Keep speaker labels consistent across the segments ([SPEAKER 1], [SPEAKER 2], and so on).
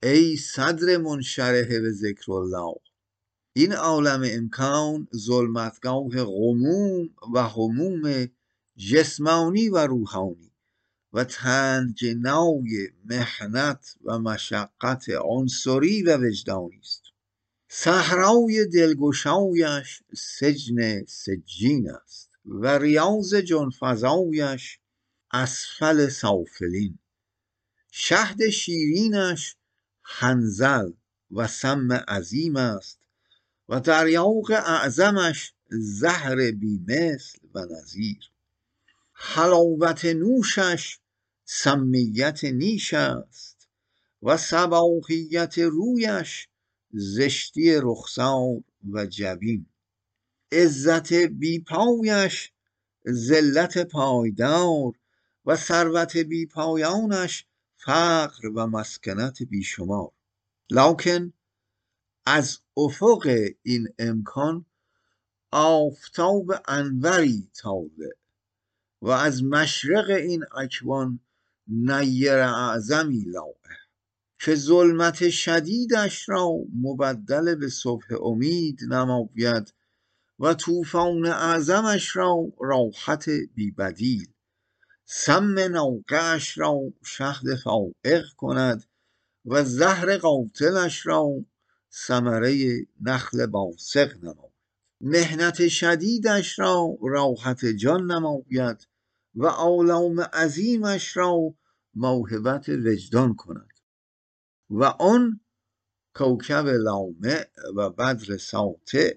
[SPEAKER 1] ای صدر منشرح به ذکر الله. این عالم امکان ظلمتگاه غموم و هموم جسمانی و روحانی و تنگنای محنت و مشقت عنصری و وجدانی است. صحرای دلگشایش سجن سجین است و ریاض جانفزایش اسفل سافلین. شهد شیرینش حنظل و سم عظیم است و تریاق اعظمش زهر بی مثل و نظیر. حلاوت نوشش سمیت نیش است و صباحیت رویش زشتی رخسار و جبین. عزت بی پایش ذلت پایدار و ثروت بی پایانش فقر و مسکنت بی شمار. لکن از افق این امکان آفتاب انوری طالع و از مشرق این اکوان نیر اعظمی لاح، که ظلمت شدیدش را مبدل به صبح امید نماید و طوفان اعظمش را راحت بی بدیل. سم نوقه‌اش را شهد فائق کند و زهر قاتلش را ثمره نخل باسق نماید. محنت شدیدش را راحت جان نماید و آلام عظیمش را موهبت وجدان کند. و آن کوکب لامع و بدر ساطع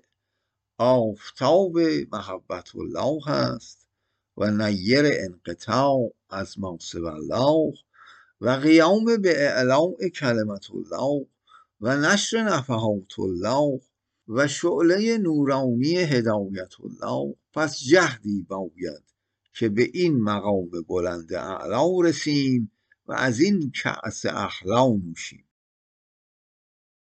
[SPEAKER 1] آفتاب محبت الله است و نیر انقطاع از ما سوی الله و قیام به اعلاء کلمت الله و نشر نفحات الله و شعله نورانی هدایت الله. پس جهدی باید که به این مقام بلند اعلا رسیم و از این کأس احلا نوشیم.